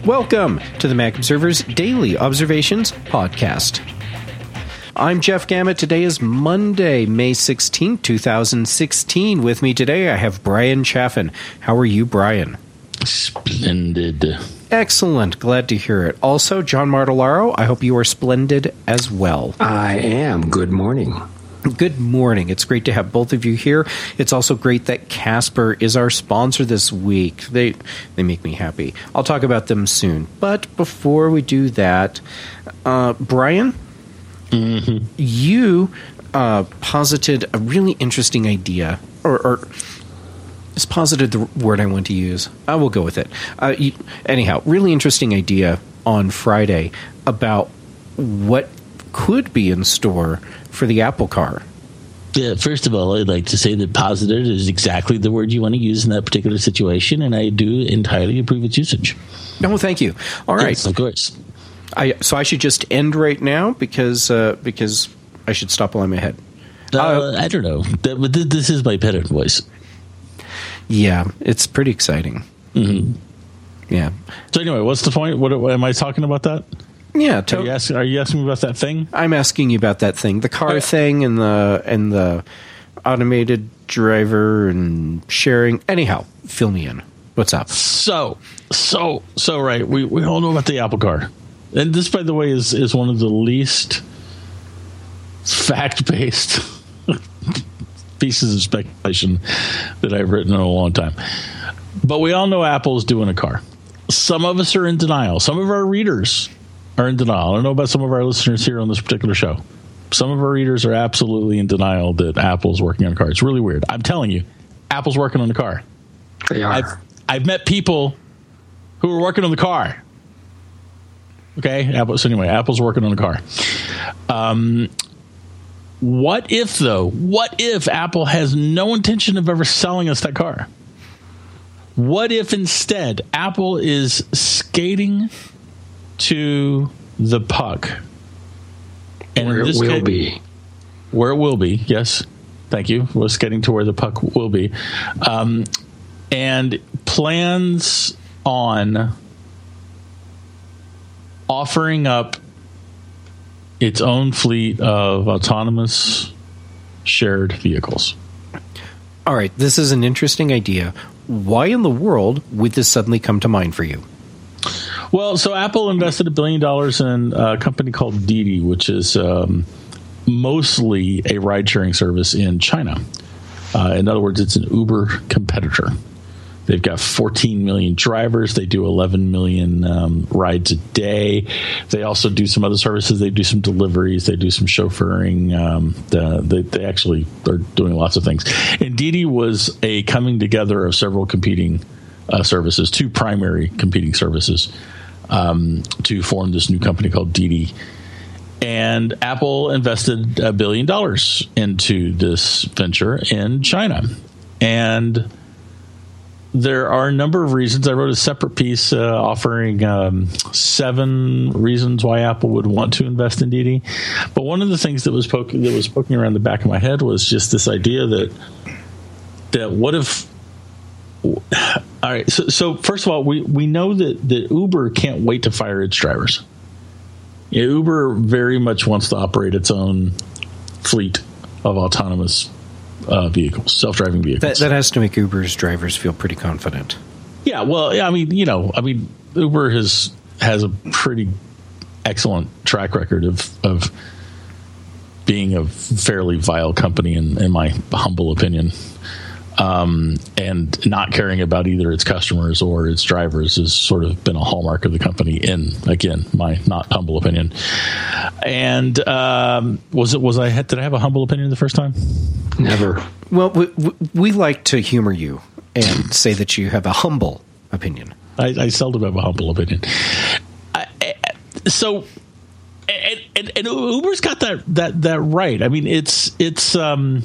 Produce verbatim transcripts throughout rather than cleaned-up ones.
Welcome to the Mac Observer's Daily Observations Podcast. I'm Jeff Gamet. Today is Monday, May sixteenth, twenty sixteen. With me today, I have Brian Chaffin. How are you, Brian? Splendid. Excellent. Glad to hear it. Also, John Martellaro, I hope you are splendid as well. I am. Good morning. Good morning. It's great to have both of you here. It's also great that Casper is our sponsor this week. They they make me happy. I'll talk about them soon. But before we do that, uh, Brian, mm-hmm. you uh, posited a really interesting idea, or, or just posited the word I want to use. I will go with it. Uh, you, anyhow, really interesting idea on Friday about what could be in store for the Apple car. Yeah, first of all, I'd like to say that positive is exactly the word you want to use in that particular situation, and I do entirely approve its usage. No, thank you. All right. Yes, of course. I, so I should just end right now because uh, because I should stop while I'm ahead. Uh, uh, I don't know. That, but this is my parrot voice. Yeah, it's pretty exciting. Mm-hmm. Yeah. So anyway, what's the point? What, what am I talking about that? Yeah, to- are, you asking, are you asking me about that thing? I'm asking you about that thing, the car oh. thing, and the and the automated driver and sharing. Anyhow, fill me in. What's up? So, so, so, right. We we all know about the Apple car, and this, by the way, is is one of the least fact based pieces of speculation that I've written in a long time. But we all know Apple's doing a car. Some of us are in denial. Some of our readers are in denial. I don't know about some of our listeners here on this particular show. Some of our readers are absolutely in denial that Apple's working on a car. It's really weird. I'm telling you, Apple's working on the car. They are. I've, I've met people who are working on the car. Okay? Apple, so anyway, Apple's working on the car. Um, what if, though, what if Apple has no intention of ever selling us that car? What if instead Apple is skating to the puck, and where it will case, be, where it will be. Yes, thank you. Was getting to where the puck will be, um, and plans on offering up its own fleet of autonomous shared vehicles. All right, this is an interesting idea. Why in the world would this suddenly come to mind for you? Well, so Apple invested a billion dollars in a company called Didi, which is um, mostly a ride-sharing service in China. Uh, in other words, it's an Uber competitor. They've got fourteen million drivers. They do eleven million um, rides a day. They also do some other services. They do some deliveries. They do some chauffeuring. Um, the, they, they actually are doing lots of things. And Didi was a coming together of several competing uh, services, two primary competing services, um, to form this new company called Didi. And Apple invested a billion dollars into this venture in China. And there are a number of reasons. I wrote a separate piece uh, offering um, seven reasons why Apple would want to invest in Didi. But one of the things that was poking that was poking around the back of my head was just this idea that that what if all right. So, so first of all, we, we know that, that Uber can't wait to fire its drivers. Yeah, Uber very much wants to operate its own fleet of autonomous Uh, vehicles, self-driving vehicles. That, that has to make Uber's drivers feel pretty confident. Yeah, well, I mean, you know, I mean, Uber has has a pretty excellent track record of of being a fairly vile company, in, in my humble opinion, um, and not caring about either its customers or its drivers has sort of been a hallmark of the company. In again, my not humble opinion. And um, was it was I had, did I have a humble opinion the first time? Never. Well, we, we, we like to humor you and say that you have a humble opinion. I, I seldom have a humble opinion. I, I, so, and, and, and Uber's got that that that right. I mean, it's it's um,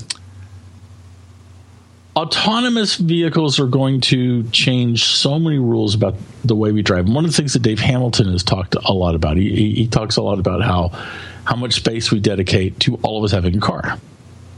autonomous vehicles are going to change so many rules about the way we drive. And one of the things that Dave Hamilton has talked a lot about, he, he, he talks a lot about how how much space we dedicate to all of us having a car.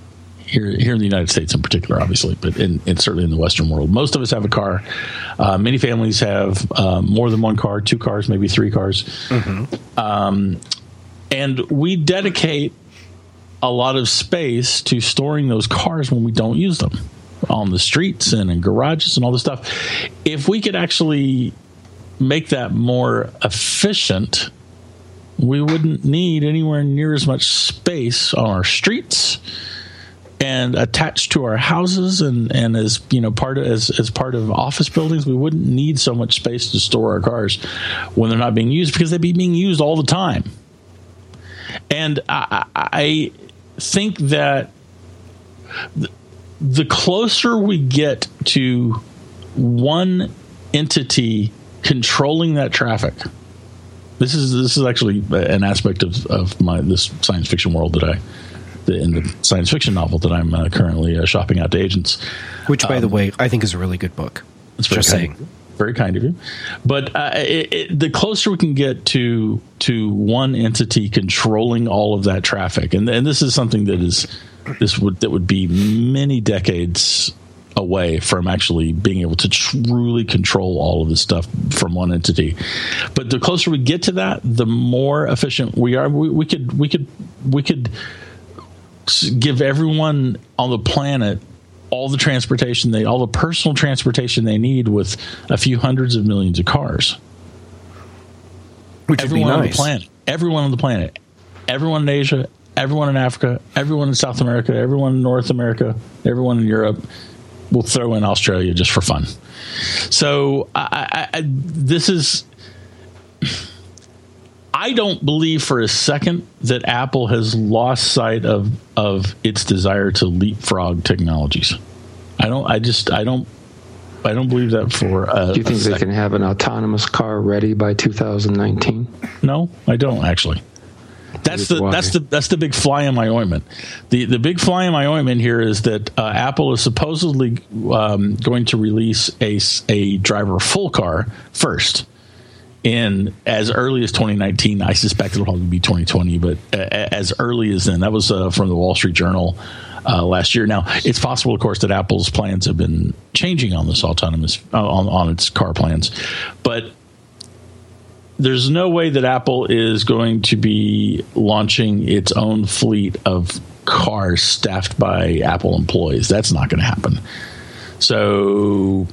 here here in the United States in particular, obviously, but in, in certainly in the Western world, most of us have a car. Uh, many families have uh, more than one car, two cars, maybe three cars, mm-hmm. um, and we dedicate a lot of space to storing those cars when we don't use them on the streets and in garages and all this stuff. If we could actually make that more efficient, we wouldn't need anywhere near as much space on our streets and attached to our houses, and, and as you know, part of as, as part of office buildings, we wouldn't need so much space to store our cars when they're not being used, because they'd be being used all the time. And I, I think that the, the closer we get to one entity controlling that traffic, this is this is actually an aspect of, of my this science fiction world that I, the, in the science fiction novel that I'm uh, currently uh, shopping out to agents. Which, by um, the way, I think is a really good book. It's very Just kind, saying. Very kind of you. But uh, it, it, the closer we can get to to one entity controlling all of that traffic, and, and this is something that is this would that would be many decades away from actually being able to truly control all of this stuff from one entity. But the closer we get to that, the more efficient we are. We, we could we could we could give everyone on the planet all the transportation they all the personal transportation they need with a few hundreds of millions of cars. Which everyone would be nice. on the planet, everyone on the planet, everyone in Asia, everyone in Africa, everyone in South America, everyone in North America, everyone in Europe. We'll throw in Australia just for fun. So I, I, I, this is. I don't believe for a second that Apple has lost sight of of its desire to leapfrog technologies. I don't. I just. I don't. I don't believe that for. A, Do you think a they second. can have an autonomous car ready by two thousand nineteen? No, I don't actually. That's the Why? that's the that's the big fly in my ointment. The the big fly in my ointment here is that uh, Apple is supposedly um, going to release a a driver full car first in as early as twenty nineteen. I suspect it'll probably be twenty twenty, but uh, as early as then. That was uh, from the Wall Street Journal uh, last year. Now, it's possible, of course, that Apple's plans have been changing on this autonomous uh, on on its car plans, but there's no way that Apple is going to be launching its own fleet of cars staffed by Apple employees. That's not going to happen. So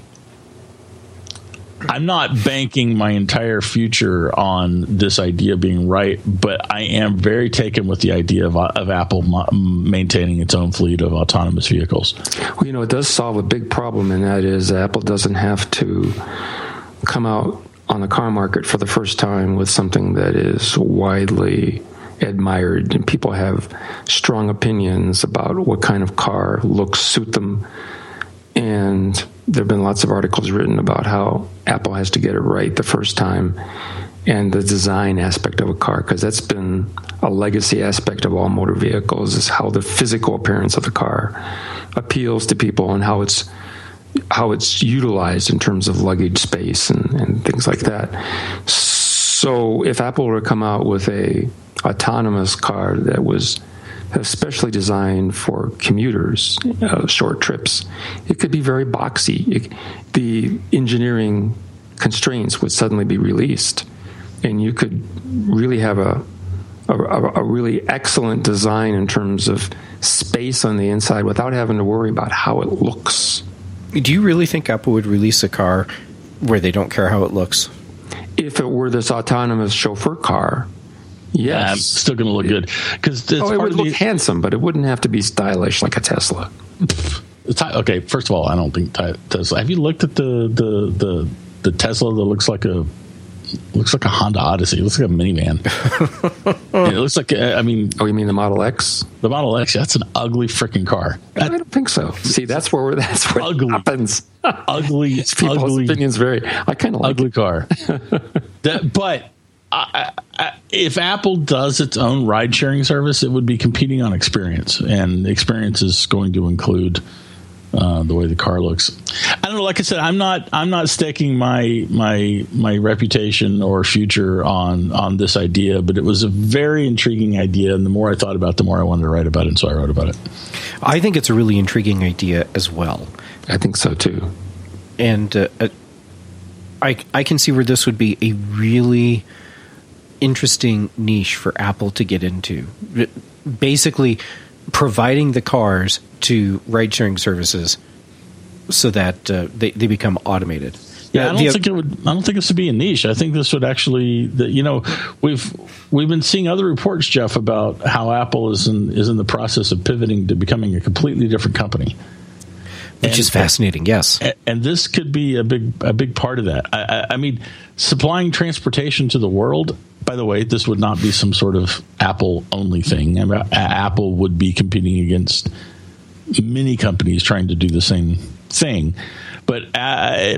I'm not banking my entire future on this idea being right, but I am very taken with the idea of, of Apple ma- maintaining its own fleet of autonomous vehicles. Well, you know, it does solve a big problem, and that is Apple doesn't have to come out on the car market for the first time with something that is widely admired, and people have strong opinions about what kind of car looks suit them. And there have been lots of articles written about how Apple has to get it right the first time, and the design aspect of a car, because that's been a legacy aspect of all motor vehicles, is how the physical appearance of the car appeals to people and how it's how it's utilized in terms of luggage space and, and things like that. So if Apple were to come out with a autonomous car that was especially designed for commuters, uh, short trips, it could be very boxy. It, the engineering constraints would suddenly be released, and you could really have a, a, a really excellent design in terms of space on the inside without having to worry about how it looks. Do you really think Apple would release a car where they don't care how it looks? If it were this autonomous chauffeur car, yes. Yeah, it's still going to look good. Cause it's oh, it would look the, handsome, but it wouldn't have to be stylish like a Tesla. Okay, first of all, I don't think Tesla. Have you looked at the the the, the Tesla that looks like a looks like a Honda Odyssey? It looks like a minivan. It looks like I mean. Oh, you mean the Model X? The Model X. That's an ugly freaking car. I don't think so. See, that's where we're, that's where ugly, it happens. Ugly, People's ugly, opinions vary. I kind of like ugly it. car. that, but I, I, if Apple does its own ride-sharing service, it would be competing on experience, and experience is going to include uh, the way the car looks. I don't know. Like I said, I'm not I'm not staking my my my reputation or future on on this idea, but it was a very intriguing idea, and the more I thought about it, the more I wanted to write about it, and so I wrote about it. I think it's a really intriguing idea as well. I think so too. And uh, uh, I I can see where this would be a really interesting niche for Apple to get into. Basically, providing the cars to ride-sharing services so that uh, they they become automated. Yeah, uh, I don't the, think it would. I don't think this would be a niche. I think this would actually, the, you know, we've we've been seeing other reports, Jeff, about how Apple is in is in the process of pivoting to becoming a completely different company, which and, is fascinating. Yes, and, and this could be a big a big part of that. I, I, I mean, supplying transportation to the world. By the way, this would not be some sort of Apple only thing. I mean, Apple would be competing against many companies trying to do the same thing, but. Uh,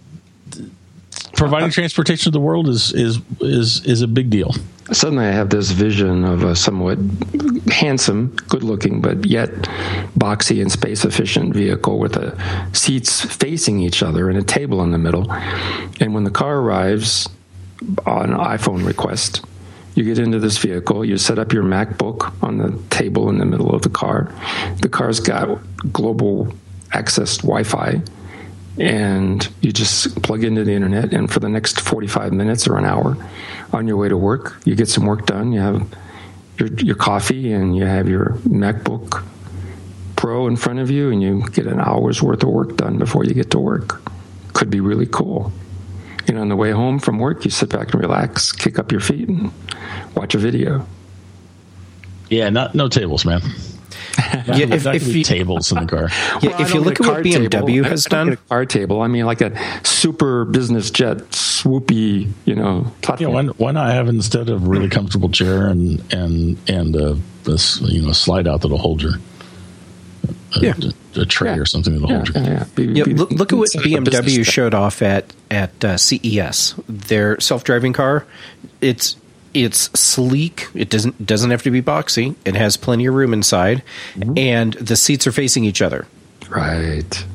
Providing transportation to the world is, is is is a big deal. Suddenly I have this vision of a somewhat handsome, good-looking, but yet boxy and space-efficient vehicle with the seats facing each other and a table in the middle. And when the car arrives on iPhone request, you get into this vehicle, you set up your MacBook on the table in the middle of the car. The car's got global access Wi-Fi. And you just plug into the internet, and for the next forty-five minutes or an hour on your way to work, you get some work done. You have your, your coffee, and you have your MacBook Pro in front of you, and you get an hour's worth of work done before you get to work. Could be really cool. You know, on the way home from work, you sit back and relax, kick up your feet, and watch a video. Yeah, not no tables, man. Yeah, if, if you, tables in the car. Yeah, well, if you look at what B M W table. has I don't done, get a car table. I mean, like a super business jet, swoopy, you know, platform. Yeah, why, why not have instead of a really comfortable chair and and and a, a you know slide out that'll hold your a, yeah. a, a tray yeah. or something that'll yeah, hold your. yeah, yeah. Be, yeah, be, look, look at what B M W jet. showed off at at uh, C E S. Their self-driving car, it's. It's sleek. It doesn't doesn't have to be boxy. It has plenty of room inside, mm-hmm. and the seats are facing each other. Right.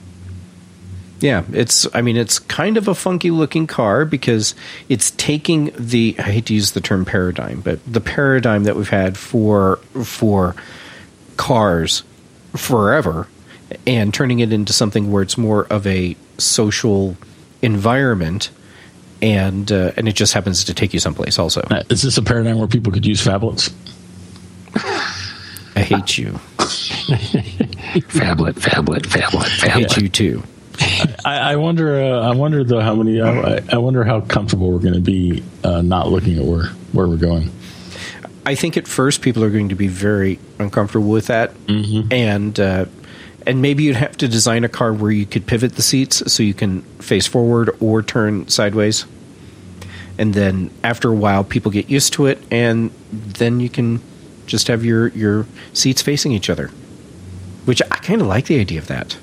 Yeah, it's. I mean, it's kind of a funky looking car because it's taking the. I hate to use the term paradigm, but the paradigm that we've had for for cars forever, and turning it into something where it's more of a social environment. And uh, and it just happens to take you someplace also. Uh, is this a paradigm where people could use phablets? I hate you. Phablet, phablet, phablet, phablet. I hate you too. I, I wonder. Uh, I wonder though how many. I, I wonder how comfortable we're going to be uh, not looking at where where we're going. I think at first people are going to be very uncomfortable with that, mm-hmm. and uh, and maybe you'd have to design a car where you could pivot the seats so you can face forward or turn sideways. And then after a while, people get used to it, and then you can just have your, your seats facing each other, which I kind of like the idea of that.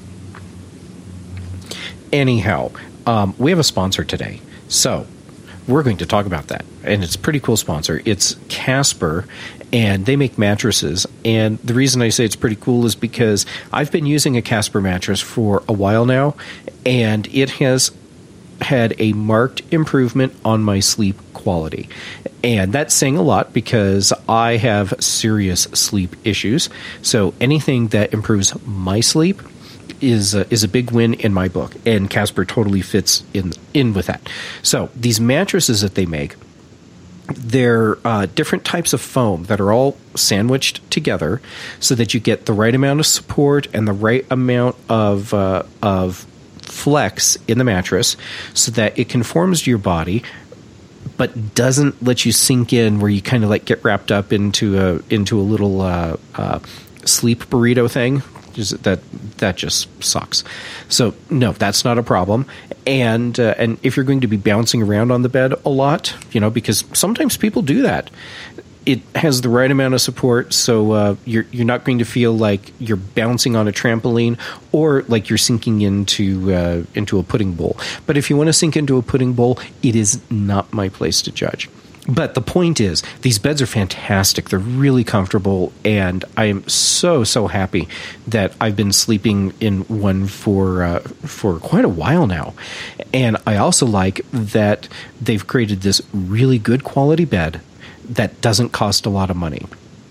Anyhow, um, we have a sponsor today, so we're going to talk about that, and it's a pretty cool sponsor. It's Casper, and they make mattresses, and the reason I say it's pretty cool is because I've been using a Casper mattress for a while now, and it has had a marked improvement on my sleep quality. And that's saying a lot because I have serious sleep issues. So anything that improves my sleep is a, is a big win in my book. And Casper totally fits in in with that. So these mattresses that they make, they're uh, different types of foam that are all sandwiched together so that you get the right amount of support and the right amount of uh, of flex in the mattress so that it conforms to your body but doesn't let you sink in where you kind of like get wrapped up into a into a little uh, uh, sleep burrito thing. Just, that that just sucks. So no, that's not a problem. And uh, and if you're going to be bouncing around on the bed a lot, you know, because sometimes people do that, it has the right amount of support, so uh, you're you're not going to feel like you're bouncing on a trampoline or like you're sinking into uh, into a pudding bowl. But if you want to sink into a pudding bowl, it is not my place to judge. But the point is, these beds are fantastic. They're really comfortable, and I am so, so happy that I've been sleeping in one for uh, for quite a while now. And I also like that they've created this really good quality bed that doesn't cost a lot of money.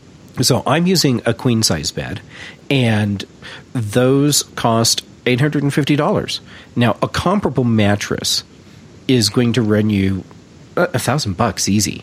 So I'm using a queen-size bed, and those cost eight hundred fifty dollars. Now, a comparable mattress is going to run you a thousand bucks easy,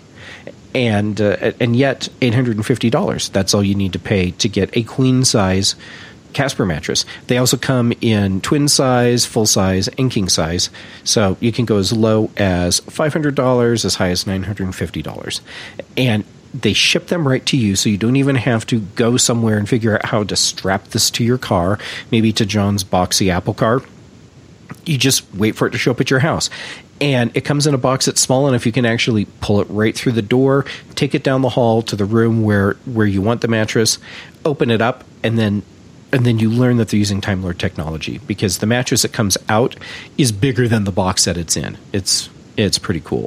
and uh, and yet eight hundred fifty dollars. That's all you need to pay to get a queen size Casper mattress. They also come in twin size, full size, and king size. So you can go as low as five hundred dollars, as high as nine hundred fifty dollars, and they ship them right to you, so you don't even have to go somewhere and figure out how to strap this to your car, maybe to John's boxy Apple car. You just wait for it to show up at your house. And it comes in a box that's small enough you can actually pull it right through the door, take it down the hall to the room where, where you want the mattress, open it up, and then and then you learn that they're using Time Lord technology, because the mattress that comes out is bigger than the box that it's in. It's it's pretty cool.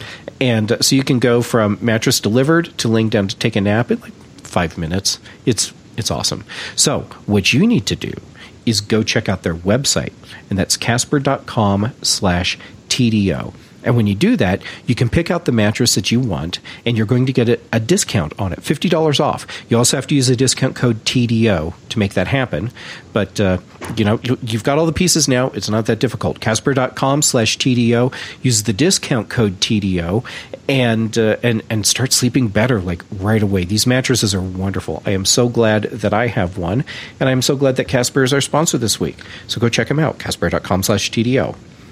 And uh, so you can go from mattress delivered to laying down to take a nap in like five minutes. It's it's awesome. So what you need to do is go check out their website, and that's casper.com slash TDO. And when you do that, you can pick out the mattress that you want, and you're going to get a, a discount on it, fifty dollars off. You also have to use a discount code T D O to make that happen. But, uh, you know, you, you've got all the pieces now. It's not that difficult. Casper.com slash TDO. Use the discount code T D O and, uh, and, and start sleeping better, like right away. These mattresses are wonderful. I am so glad that I have one, and I'm so glad that Casper is our sponsor this week. So go check them out, Casper.com slash TDO.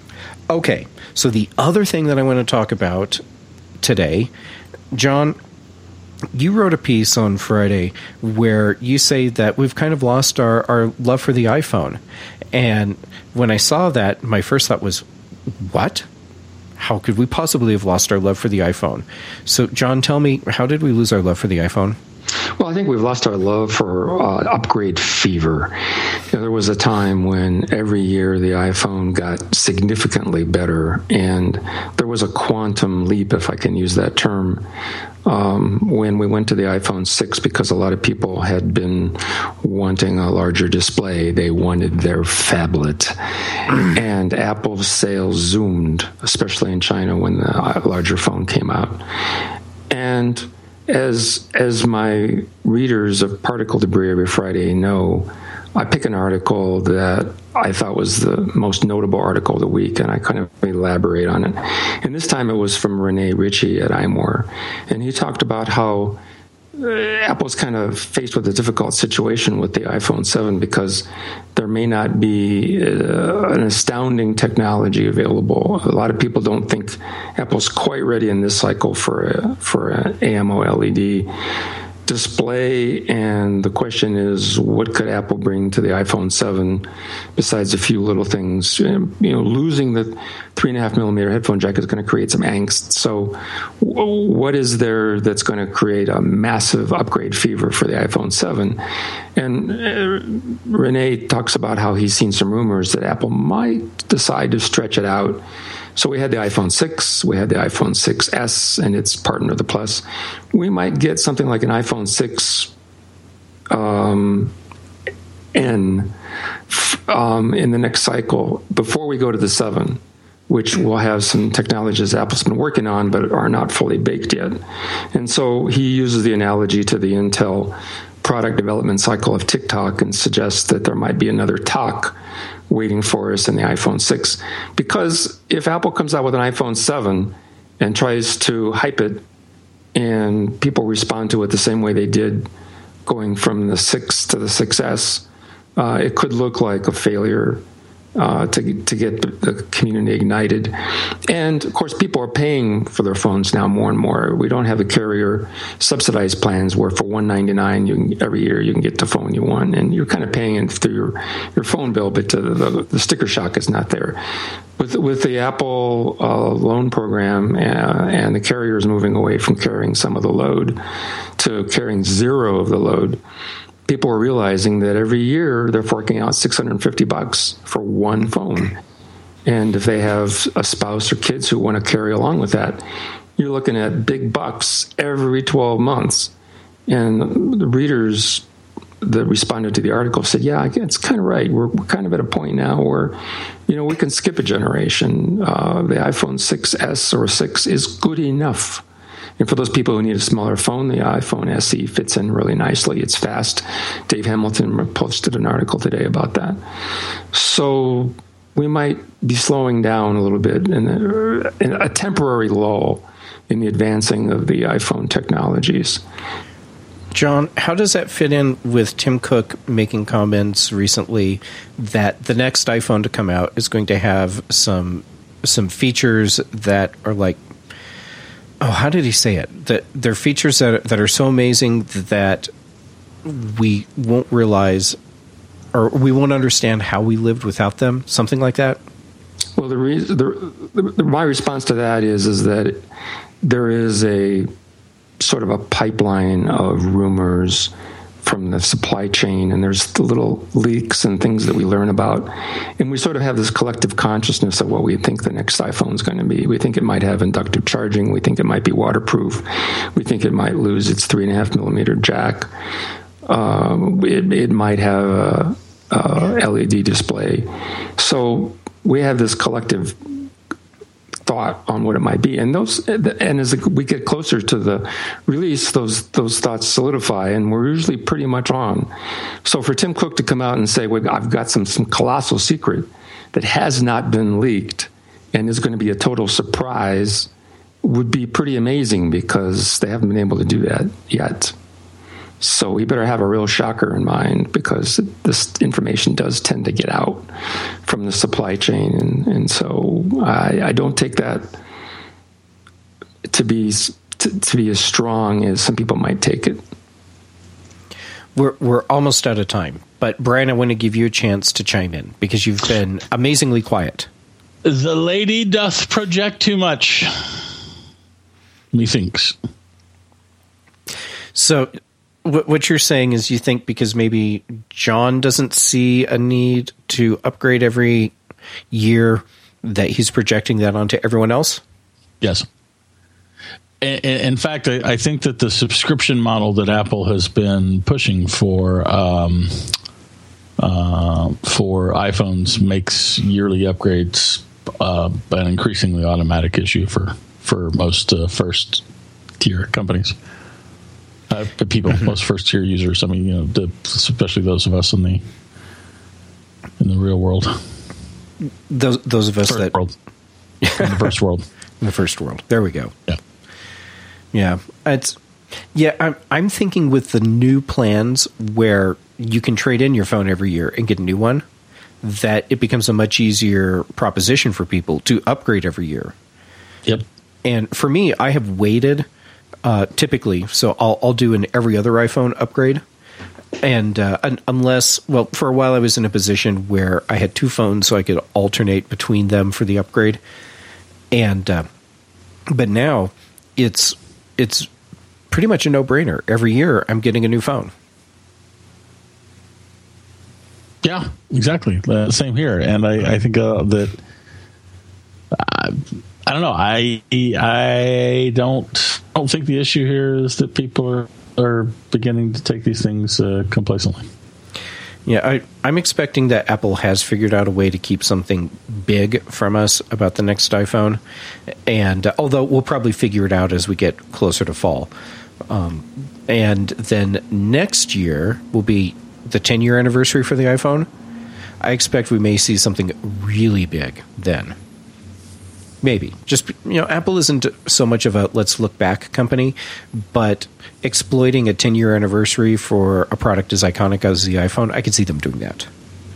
Okay, so the other thing that I want to talk about today, John, you wrote a piece on Friday where you say that we've kind of lost our, our love for the iPhone. And when I saw that, my first thought was, what? How could we possibly have lost our love for the iPhone? So, John, tell me, how did we lose our love for the iPhone? Well, I think we've lost our love for uh, upgrade fever. You know, there was a time when every year the iPhone got significantly better, and there was a quantum leap, if I can use that term, um, when we went to the iPhone six, because a lot of people had been wanting a larger display. They wanted their phablet. And Apple's sales zoomed, especially in China when the larger phone came out. And As as my readers of Particle Debris every Friday know, I pick an article that I thought was the most notable article of the week, and I kind of elaborate on it. And this time it was from Rene Ritchie at iMore, and he talked about how Apple's kind of faced with a difficult situation with the iPhone seven because there may not be uh, an astounding technology available. A lot of people don't think Apple's quite ready in this cycle for a, for an AMOLED display, and the question is, what could Apple bring to the iPhone seven besides a few little things? You know, losing the three and a half millimeter headphone jack is going to create some angst. So, what is there that's going to create a massive upgrade fever for the iPhone seven? And uh, Rene talks about how he's seen some rumors that Apple might decide to stretch it out. So we had the iPhone six, we had the iPhone six S, and its partner, the Plus. We might get something like an iPhone six um, N um, in the next cycle before we go to the seven, which will have some technologies Apple's been working on but are not fully baked yet. And so he uses the analogy to the Intel product development cycle of TikTok and suggests that there might be another talk waiting for us in the iPhone six. Because if Apple comes out with an iPhone seven and tries to hype it and people respond to it the same way they did going from the six to the six S, uh, it could look like a failure uh, to, to get the community ignited. And, of course, people are paying for their phones now more and more. We don't have the carrier subsidized plans where for one ninety-nine you can, every year you can get the phone you want, and you're kind of paying it through your, your phone bill, but the, the, the sticker shock is not there. With, with the Apple uh, loan program uh, and the carriers moving away from carrying some of the load to carrying zero of the load, people are realizing that every year they're forking out six hundred fifty bucks for one phone. And if they have a spouse or kids who want to carry along with that, you're looking at big bucks every twelve months. And the readers that responded to the article said, yeah, it's kind of right. We're, we're kind of at a point now where, you know, we can skip a generation. Uh, the iPhone six S or six is good enough. And for those people who need a smaller phone, the iPhone S E fits in really nicely. It's fast. Dave Hamilton posted an article today about that. So we might be slowing down a little bit in a, in a temporary lull in the advancing of the iPhone technologies. John, how does that fit in with Tim Cook making comments recently that the next iPhone to come out is going to have some some features that are like, oh, how did he say it? That they're features that that are so amazing that we won't realize or we won't understand how we lived without them, something like that? Well, the reason, the, the, my response to that is is that there is a sort of a pipeline of rumors from the supply chain, and there's the little leaks and things that we learn about, and we sort of have this collective consciousness of what we think the next iPhone is going to be. We think it might have inductive charging. We think it might be waterproof. We think it might lose its three and a half millimeter jack. Um, it, it might have a, a L E D display. So we have this collective thought on what it might be, and those, and as we get closer to the release, those those thoughts solidify, and we're usually pretty much on. So for Tim Cook to come out and say, well, I've got some some colossal secret that has not been leaked and is going to be a total surprise, would be pretty amazing, because they haven't been able to do that yet. So we better have a real shocker in mind, because this information does tend to get out from the supply chain. And, and so I, I don't take that to be to, to be as strong as some people might take it. We're we're almost out of time, but Brian, I want to give you a chance to chime in, because you've been amazingly quiet. The lady doth project too much, methinks. So what you're saying is you think because maybe John doesn't see a need to upgrade every year, that he's projecting that onto everyone else? Yes. In fact, I think that the subscription model that Apple has been pushing for um, uh, for iPhones makes yearly upgrades uh, an increasingly automatic issue for, for most uh, first-tier companies. Uh, people, mm-hmm. most first-tier users. I mean, you know, the, especially those of us in the in the real world. Those those of us first that world. in the first world, in the first world. There we go. Yeah, yeah. It's yeah. I'm I'm thinking with the new plans where you can trade in your phone every year and get a new one, that it becomes a much easier proposition for people to upgrade every year. Yep. And for me, I have waited. Uh, typically, so I'll, I'll do an every other iPhone upgrade. And uh, un- unless, well, for a while I was in a position where I had two phones, so I could alternate between them for the upgrade. And uh, but now it's it's pretty much a no-brainer. Every year I'm getting a new phone. Yeah, exactly. Uh, same here. And I, I think uh, that uh, I don't know. I I don't don't think the issue here is that people are, are beginning to take these things uh, complacently. Yeah, I, I'm expecting that Apple has figured out a way to keep something big from us about the next iPhone, and uh, although we'll probably figure it out as we get closer to fall. Um, and then next year will be the ten-year anniversary for the iPhone. I expect we may see something really big then. Maybe. Just, you know, Apple isn't so much of a let's look back company, but exploiting a ten-year anniversary for a product as iconic as the iPhone, I could see them doing that.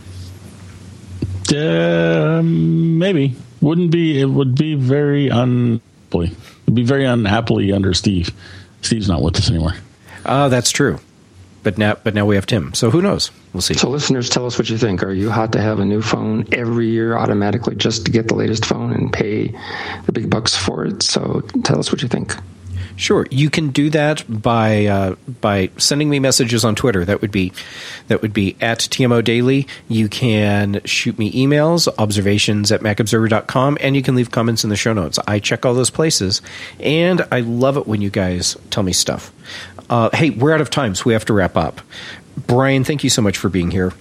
Uh, maybe. Wouldn't be, it would be very unhappily. It would be very unhappily under Steve. Steve's not with us anymore. Uh, that's true. But now, but now we have Tim. So who knows? We'll see. So listeners, tell us what you think. Are you hot to have a new phone every year automatically just to get the latest phone and pay the big bucks for it? So tell us what you think. Sure, you can do that by uh, by sending me messages on Twitter. That would be that would be at T M O Daily. You can shoot me emails, observations at mac observer dot com, and you can leave comments in the show notes. I check all those places, and I love it when you guys tell me stuff. Uh, hey, we're out of time, so we have to wrap up. Brian, thank you so much for being here.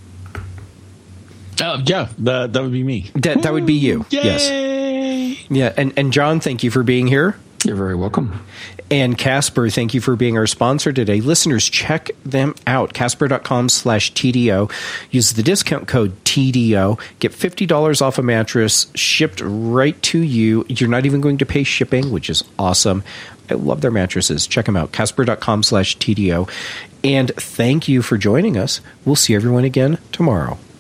Uh, yeah, that, that would be me. That, that would be you. Yay! Yes. Yeah, and, and John, thank you for being here. You're very welcome. And Casper, thank you for being our sponsor today. Listeners, check them out. Casper.com slash TDO. Use the discount code T D O. Get fifty dollars off a mattress shipped right to you. You're not even going to pay shipping, which is awesome. I love their mattresses. Check them out. Casper.com slash TDO. And thank you for joining us. We'll see everyone again tomorrow.